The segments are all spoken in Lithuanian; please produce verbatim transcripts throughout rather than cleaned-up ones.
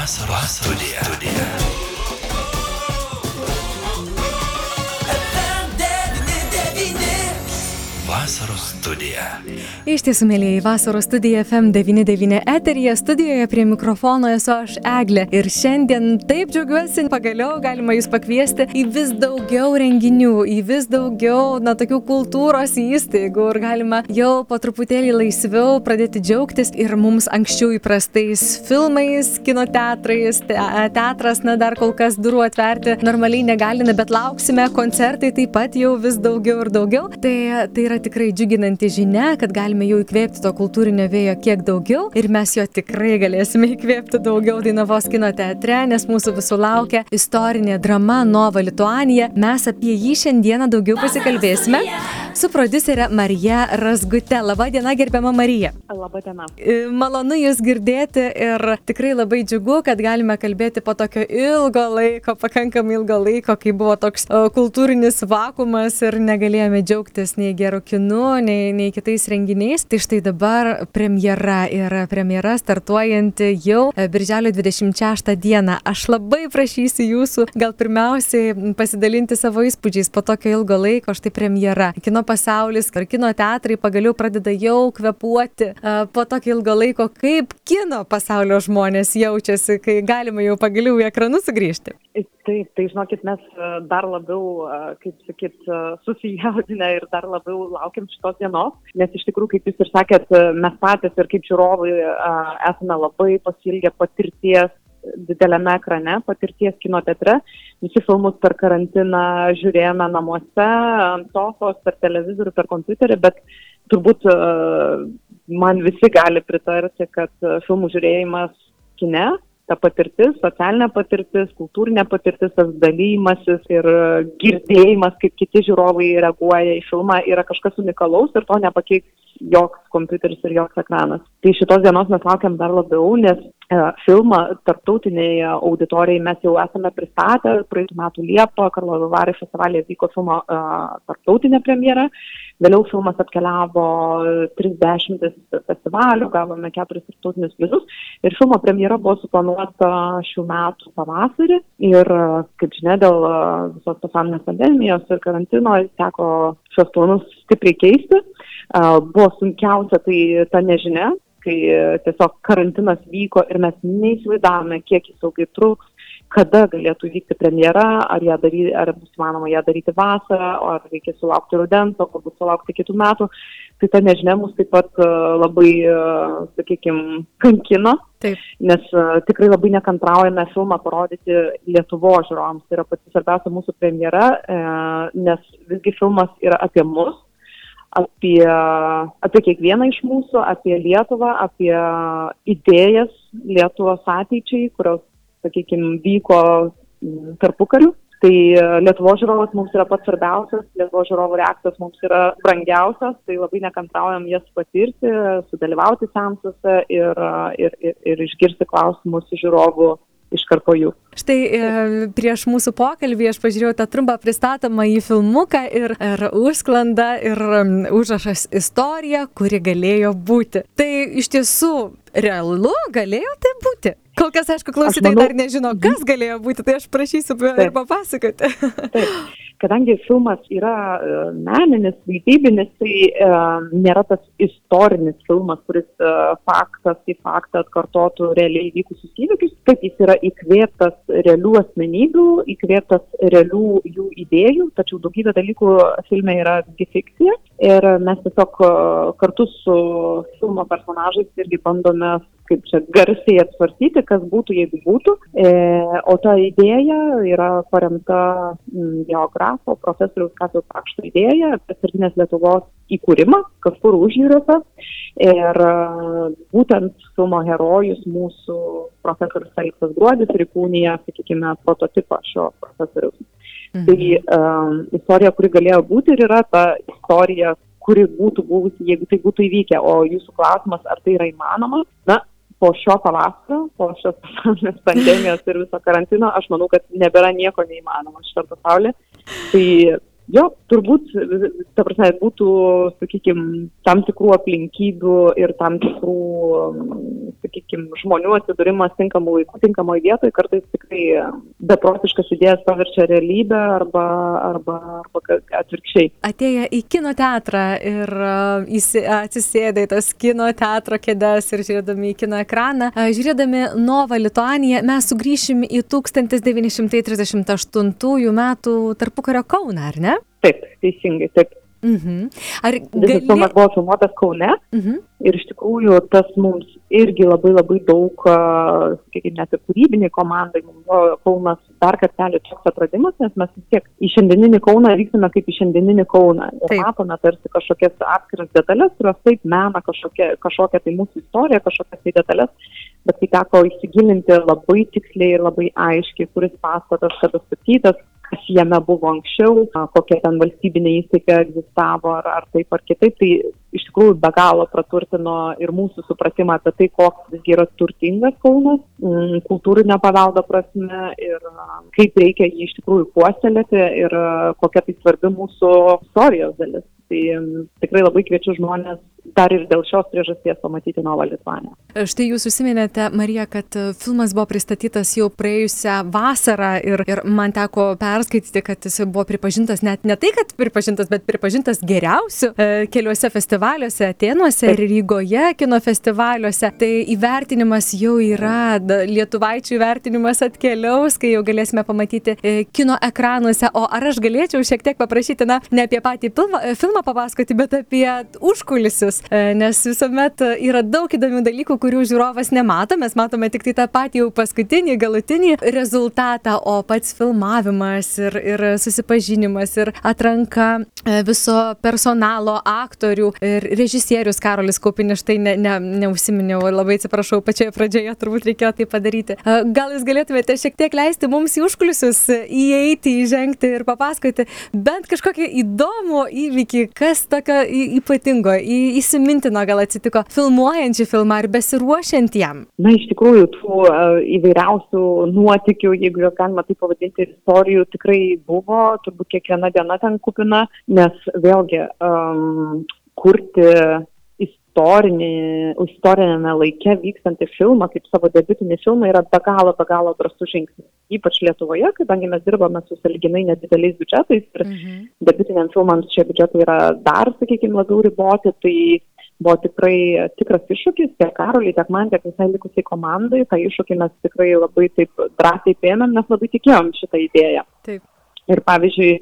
Vasaros studija. Vasaros studija. Iš tiesų, mėlyjei, Vasaros studija F M devyni devyni eteryje, studijoje prie mikrofono esu aš, Eglė. Ir šiandien taip džiaugiuosi, pagaliau galima jūs pakviesti į vis daugiau renginių, į vis daugiau, na, tokių kultūros įstaigų ir galima jau po truputėlį laisviau pradėti džiaugtis ir mums anksčiau įprastais filmais, kino teatrais, te, teatras, na, dar kol kas durų atverti normaliai negalime, bet lauksime, koncertai taip pat jau vis daugiau ir daugiau. Tai, tai yra tikrai džiuginanti žinia, kad galime jau įkvėpti to kultūrinio vėjo kiek daugiau ir mes jo tikrai galėsime įkvėpti daugiau Dainavos kino teatre, nes mūsų visų laukia istorinė drama Nova Lituanija. Mes apie jį šiandieną daugiau pasikalbėsime su prodiuserė Marija Razgute. Labą dieną, gerbiama Marija. Labą dieną. Malonu jūs girdėti ir tikrai labai džiugu, kad galime kalbėti po tokio ilgo laiko, pakankamai ilgo laiko, kai buvo toks o, kultūrinis vakuumas ir negalėjome džiaugtis nei gerų kinų, nei, nei kitais renginiais. Tai štai dabar premjera ir premjera startuojanti jau birželio dvidešimt šeštą dieną. Aš labai prašysiu jūsų gal pirmiausiai pasidalinti savo įspūdžiais po tokio ilgo laiko, štai premjera. Kino pasaulis ir kino teatrai pagaliau pradeda jau kvėpuoti po tokio ilgo laiko. Kaip kino pasaulio žmonės jaučiasi, kai galima jau pagaliau į ekranus sugrįžti? Taip, tai žinokit, mes dar labiau, kaip sakyt, susijaudinę ir dar labiau laukiam šitos dienos, nes iš tikrųjų, kaip jūs ir sakėt, mes patys ir kaip žiūrovai esame labai pasiilgę patirties dideliame ekrane, patirties kino teatre. Visi filmus per karantiną žiūrėjome namuose, ant sofos, per televizorių, per kompiuterį, bet turbūt man visi gali pritarti, kad filmų žiūrėjimas kine, ta patirtis, socialinė patirtis, kultūrinė patirtis, tas dalymasis ir girdėjimas, kaip kiti žiūrovai reaguoja į filmą, yra kažkas unikalaus ir to nepakeis joks kompiuteris ir joks ekranas. Tai šitos dienos mes laukiam dar labiau, nes e, filmą tarptautiniai auditorijai mes jau esame pristatę. Praeitų metų Liepą Karlovy Vary festivalyje vyko filmo e, tarptautinė premjera. Vėliau filmas atkeliavo trisdešimt festivalių, gavome keturis tarptautinius prizus ir filmo premjera buvo suplanuota šių metų pavasarį ir, kaip žinia, dėl visos pasaulinės pandemijos ir karantino teko šios planus stipriai keisti. Buvo sunkiausia tai ta nežinia, kai tiesiog karantinas vyko ir mes neįsivaizdavome, kiek jis ilgai truks, kada galėtų vykti premjera, ar, ją daryti, ar bus įmanoma ją daryti vasarą, ar reikės sulaukti rudens, o galbūt sulaukti kitų metų. Tai ta nežinia mus taip pat labai, sakykime, kankino, taip. Nes tikrai labai nekantraujame filmą parodyti Lietuvos žiūrovams. Tai yra pati svarbiausia mūsų premjera, nes visgi filmas yra apie mus, apie, apie kiekvieną iš mūsų, apie Lietuvą, apie idėjas Lietuvos ateičiai, kurios, sakykime, vyko tarpukariu. Tai Lietuvos žiūrovas mums yra pats svarbiausias, Lietuvos žiūrovų reakcijos mums yra brangiausias, tai labai nekantraujam jas patirti, sudalyvauti seansuose ir, ir, ir, ir išgirsti klausimus žiūrovų iškart po jų. Štai prieš mūsų pokalbį aš pažiūrėjau tą trumpą pristatomą į filmuką ir, ir užsklandą ir užrašas istorija, kuri galėjo būti. Tai iš tiesų realu galėjo tai būti? Kol kas, aišku, klausytojai manau, dar nežino, kas galėjo būti, tai aš prašysiu ir papasakoti. Taip. Kadangi filmas yra meninis, vaidybinis, tai e, nėra tas istorinis filmas, kuris e, faktas į faktą atkartotų realiai vykusius įvykius, kad jis yra įkvėptas realių asmenybių, įkvėptas realių jų idėjų, tačiau daugybė dalykų filme yra fikcija ir mes tiesiog kartu su filmo personažais irgi bandome kaip čia garsiai atsvarstyti, kas būtų, jeigu būtų. E, o ta idėja yra paremta m, geografo, profesoriaus Kazio Pakšto idėja apie Sarginės Lietuvos įkūrimą kažkur užjūriuose. Ir būtent filmo herojus mūsų profesorius Feliksas Gruodis ir įkūnija, sakykime, prototipą šio profesoriaus. Mhm. Tai um, istorija, kuri galėjo būti ir yra ta istorija, kuri būtų buvusi, jeigu tai būtų įvykę. O jūsų klausimas, ar tai yra įmanoma? Na, po šio pavasario, po šios pasaulinės pandemijos ir viso karantino, aš manau, kad nebėra nieko neįmanoma šitą pasaulį. Tai jo, turbūt, ta prasme, būtų, sakykime, tam tikrų aplinkybių ir tam tikrų, sakykime, žmonių atsidūrimas tinkamų laikų, tinkamoje vietoje, kartais tikrai beprotiškas idėjas paverčia realybę arba, arba, arba atvirkščiai. Atėję į kino teatrą ir atsisėdę į tas kino teatro kėdes ir žiūrėdami į kino ekraną, žiūrėdami Nova Lituanija, mes sugrįšim į tūkstantis devyni šimtai trisdešimt aštuntųjų metų tarpukario Kauną, ar ne? Taip, teisingai, taip. Mhm. Ar gali... Filmas buvo filmuotas Kaune mhm. ir iš tikrųjų tas mums irgi labai labai daug, sakykime, net ir kūrybiniai komandai, mums buvo Kaunas dar kartelį toks atradimas, nes mes vis tiek į šiandieninį Kauną vykstame kaip į šiandieninį Kauną ir taip. Matome tarsi kažkokias atskiras detalės, kurios taip mena kažkokia, kažkokia tai mūsų istorija, kažkokias tai detalės, bet kai teko įsigilinti labai tiksliai ir labai aiškiai, kuris pastatas, kada statytas, kas jame buvo anksčiau, kokia ten valstybinė įstaiga egzistavo ar, ar taip ar kitaip, tai iš tikrųjų be galo praturtino ir mūsų supratimą apie tai, koks visgi yra turtingas Kaunas, kultūrinio paveldo prasme ir kaip reikia jį iš tikrųjų puoselėti ir kokia tai svarbi mūsų istorijos dalis. Tai tikrai labai kviečiu žmonės dar ir dėl šios priežasties pamatyti Nova Lituanija. Štai jūs užsiminėte, Marija, kad filmas buvo pristatytas jau praėjusią vasarą ir, ir man teko perskaityti, kad jis buvo pripažintas, net ne tai, kad pripažintas, bet pripažintas geriausiu e, keliuose festivaliuose, Atėnuose ir Rygoje kino festivaliuose. Tai įvertinimas jau yra, lietuvaičių įvertinimas atkeliaus, kai jau galėsime pamatyti e, kino ekranuose. O ar aš galėčiau šiek tiek paprašyti, na, ne apie patį filmą, filmą papasakoti, bet apie užkulisius, nes visuomet yra daug įdomių dalykų, kurių žiūrovas nemato, mes matome tik tai tą patį jau paskutinį, galutinį rezultatą, o pats filmavimas ir, ir susipažinimas ir atranka viso personalo, aktorių ir režisierius Karolis Kaupinis, štai ne, ne, neužsiminiau, labai atsiprašau, pačioje pradžioje turbūt reikėjo tai padaryti. Gal jūs galėtumėte šiek tiek leisti mums į užkulisius įeiti, įžengti ir papasakoti bent kažkokį įdomų įvykį, kas tokio ypatingo, įsimintino gal atsitiko filmuojant šį filmą ar besiruošiant jam? Na, iš tikrųjų, tų uh, įvairiausių nuotykių, jeigu juos galima taip pavadinti, istorijų tikrai buvo, turbūt kiekviena diena ten kupina, nes vėlgi um, kurti istorinį, istorinėme laike vykstantį filmą, kaip savo debiutinį filmą, yra be galo, be galo drąsus žingsnis. Ypač Lietuvoje, kadangi mes dirbame su sąlyginai nedideliais biudžetais ir mhm. debiutiniam filmams šie biudžetai yra dar, sakykime, labiau riboti, tai buvo tikrai tikras iššūkis tiek Karoliai, tiek man, tiek visai likusiai komandai. Tai iššūkį mes tikrai labai taip drąsiai paėmėm, nes labai tikėjom šitą idėją. Taip. Ir pavyzdžiui,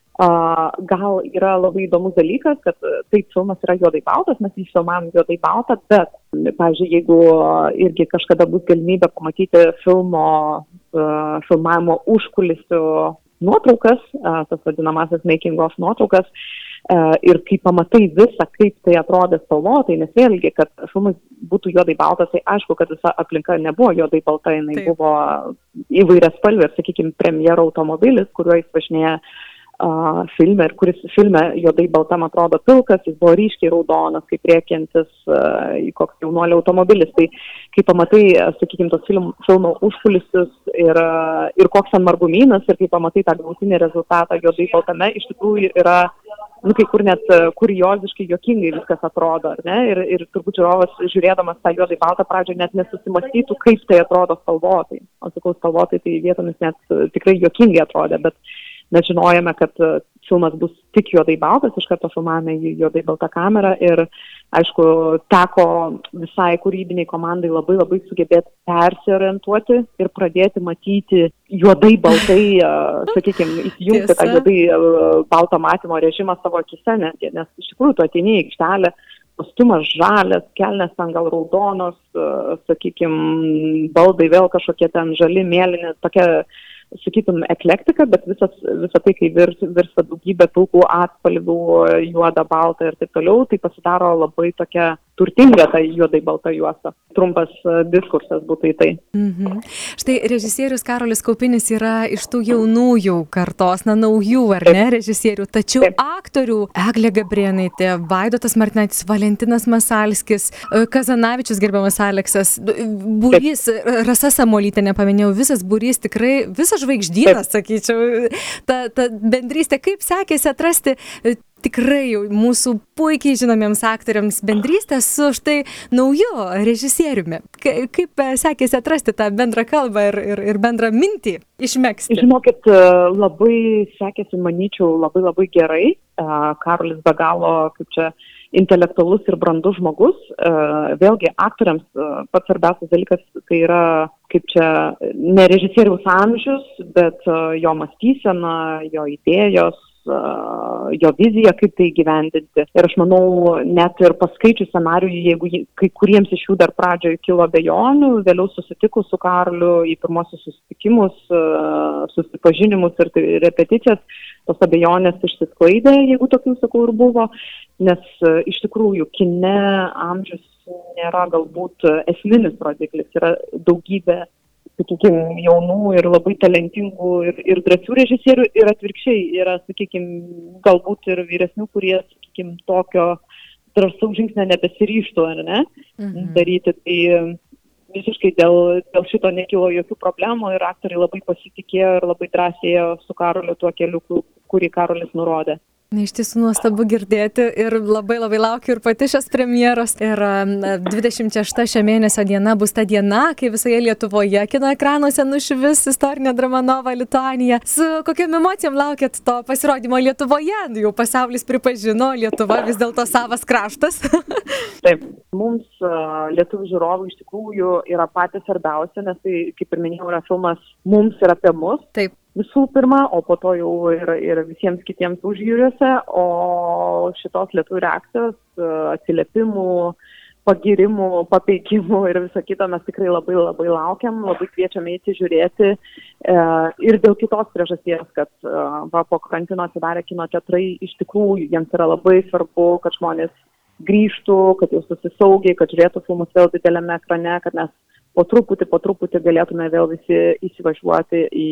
Uh, gal yra labai įdomus dalykas, kad taip, filmas yra juodai baltas, mes jį filmavom juodai baltą, bet, pavyzdžiui, jeigu irgi kažkada bus galimybė pamatyti filmo, uh, filmavimo užkulisių nuotraukas, uh, tas vadinamasis making of nuotraukas, uh, ir kai pamatai visą, kaip tai atrodė spalvotai, nes vėlgi, kad filmas būtų juodai baltas, tai aišku, kad visa aplinka nebuvo juodai balta, jinai taip. Buvo įvairias spalvė, sakykime, premjero automobilis, kuriuo jis važinėja Uh, filme, ir kuris filme juodai baltam atrodo pilkas, jis buvo ryškiai raudonas, kaip rėkiantis uh, į koks jaunuolio automobilis. Tai kai pamatai, sakykime, tos film, filmo užkulisius ir, uh, ir koks ten margumynas, ir kai pamatai tą galutinį rezultatą juodai baltame, iš tikrųjų yra, nu, kai kur net uh, kurioziškai juokingai viskas atrodo, ar ne? Ir, ir turbūt žiūrovas, žiūrėdamas tą juodai baltą pradžią, net nesusimastytų, kaip tai atrodo spalvotai. O sakau, spalvotai tai vietomis net uh, tikrai juokingai atrodė, bet mes žinojame, kad filmas bus tik juodai baltas, iš karto filmavome jį juodai baltą kamerą ir, aišku, teko visai kūrybiniai komandai labai labai sugebėti persiorientuoti ir pradėti matyti juodai baltai, sakykime, įsijungti tą juodai baltą matymo režimą savo akise, nes, nes iš tikrųjų tu ateini į aikštelę, kostiumas žalias, kelnes ten gal raudonos, sakykime, baldai vėl kažkokie ten žali, mėlyni, tokia, sakytum, eklektika, bet visas, visa tai, kai virs, virsta daugybė pilkų atspalvių, juoda, balta ir taip toliau, tai pasidaro labai tokia turtinga ta juodai balta juosta. Trumpas diskursas būtų į tai. Mhm. Štai režisierius Karolis Kaupinis yra iš tų jaunųjų kartos, na, naujų, ar ne, režisierių. Tačiau Taip. aktorių Eglė Gabrėnaitė, Vaidotas Martinaitis, Valentinas Masalskis, Kazanavičius, gerbiamas Aleksas, būrys, Rasa Samuolytė, nepaminėjau, visas būrys, tikrai visas žvaigždynas, sakyčiau. Ta, ta bendrystė, kaip sekėsi atrasti tikrai jau mūsų puikiai žinomiems aktoriams bendrystę su štai nauju režisieriumi. Kaip sekėsi atrasti tą bendrą kalbą ir, ir, ir bendrą mintį išmegzti? Žinokit, labai sekėsi, manyčiau, labai labai gerai. Karolis be galo, kaip čia, intelektualus ir brandus žmogus. Vėlgi, aktoriams pats svarbiausias dalykas tai yra, kaip čia, ne režisieriaus amžius, bet jo mąstysena, jo idėjos, jo viziją, kaip tai įgyvendinti. Ir aš manau, net ir paskaičius scenarijų, jeigu kai kuriems iš jų dar pradžioje kilo abejonių, vėliau susitikus su Karoliu į pirmosius susitikimus, susipažinimus ir tai repeticijas, tos abejonės išsisklaidė, jeigu tokių, sakau, ir buvo, nes iš tikrųjų kine amžius nėra galbūt esminis rodiklis, yra daugybė, sakykime, jaunų ir labai talentingų ir, ir drąsių režisierių ir atvirkščiai yra, sakykime, galbūt ir vyresnių, kurie, sakykime, tokio drąsaus žingsnio nebesiryžtų, ar ne, mhm. daryti. Tai visiškai dėl, dėl šito nekilo jokių problemų ir aktoriai labai pasitikėjo ir labai drąsiai ėjo su Karoliu tuo keliu, kurį Karolis nurodė. Na, iš tiesų nuostabu girdėti ir labai labai laukiu ir pati šios premjeros. Ir dvidešimt šešta šio mėnesio diena bus ta diena, kai visoje Lietuvoje kino ekranuose nušvis istorinė drama Nova Lituanija. Su kokiom emocijom laukiat to pasirodymo Lietuvoje? Jau pasaulis pripažino, Lietuva vis dėlto savas kraštas. Taip, mums lietuvių žiūrovų iš tikrųjų yra patys svarbiausia, nes tai, kaip ir minėjau, yra filmas mums ir apie mus. Taip. Visų pirma, o po to jau ir, ir visiems kitiems užjūriuose, o šitos lietuvių reakcijos, atsiliepimų, pagirimų, papeikimų ir viso kito mes tikrai labai labai laukiam, labai kviečiame įsižiūrėti ir dėl kitos priežasties, kad va, po karantino atsidarė kino teatrai, iš tikrųjų jiems yra labai svarbu, kad žmonės grįžtų, kad jau susisaugiai, kad žiūrėtų filmus vėl dideliame ekrane, kad mes po truputį, po truputį galėtume vėl visi įsivažiuoti į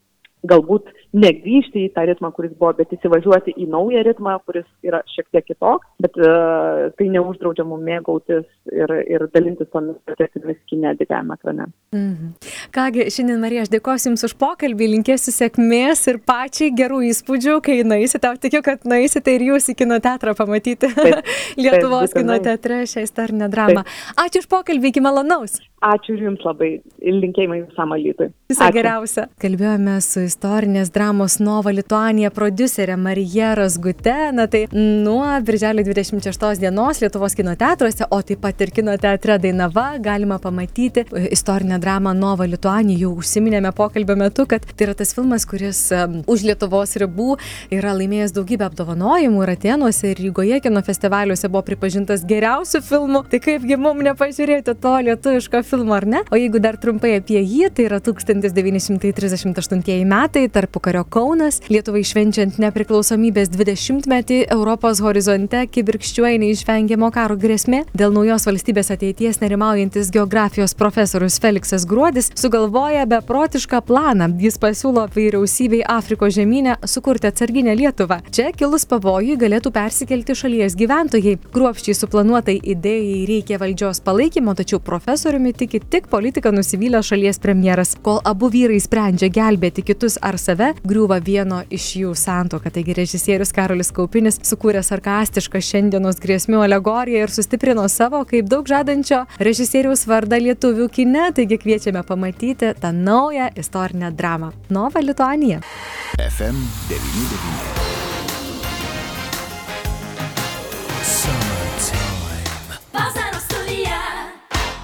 galbūt negrįžti į tą ritmą, kuris buvo, bet įsivažiuoti į naują ritmą, kuris yra šiek tiek kitoks, bet uh, tai neuždraudžia mums mėgautis ir, ir dalintis tomis patirtimis kine dideliame ekrane. Mhm. Kągi, šiandien, Marija, aš dėkosiu Jums už pokalbį, linkėsiu sėkmės ir pačiai gerų įspūdžių, kai nueisite, tikiu, kad nueisite ir Jūs į kino teatrą pamatyti taip, Lietuvos taip, kino teatre šią istorinę dramą. Taip. Ačiū už pokalbį, iki malonaus. Ačiū ir Jums labai, linkėjimai visam Alytui. Visą geriausią. Kalbėjome su istorinės dramos Nova Lituanija prodiuserė Marija Razgute. Na tai nuo birželio dvidešimt šeštos dienos Lietuvos kino teatruose, o taip pat ir kino teatre Dainava galima pamatyti istorinę dramą Nova Lituanija. Jau užsiminėme pokalbio metu, kad tai yra tas filmas, kuris um, už Lietuvos ribų yra laimėjęs daugybę apdovanojimų ir Atėnuose ir Rygoje kino festivaliuose buvo pripažintas geriausiu filmu. Tai kaipgi mum nepažiūrėti to lietuviško filmo, ar ne? O jeigu dar trumpai apie jį, tai yra tūkstantis devyni šimtai trisdešimt aštuntieji metai, tarpukario Kaunas, Lietuvai švenčiant nepriklausomybės dvidešimtmetį, Europos horizonte kibirkščiuoja neišvengiamo karo grėsmė. Dėl naujos valstybės ateities nerimaujantis geografijos profesorius Feliksas Gruodis sugalvoja beprotišką planą. Jis pasiūlo vyriausybei Afrikos žemyne sukurti atsarginę Lietuvą. Čia kilus pavojui galėtų persikelti šalies gyventojai. Kruopščiai suplanuotai idėjai reikia valdžios palaikymo, tačiau profesoriumi tiki tik politiką nusivylę šalies premjeras. Kol abu vyrai sprendžia gelbėti kitus ar save, griūva vieno iš jų santuoka. Taigi režisierius Karolis Kaupinis sukūrė sarkastišką šiandienos grėsmių alegoriją ir sustiprino savo kaip daug žadančio režisieriaus vardą lietuvių kine. Taigi kviečiame pamatyti tą naują istorinę dramą Nova Lituanija. F M devyni devyni.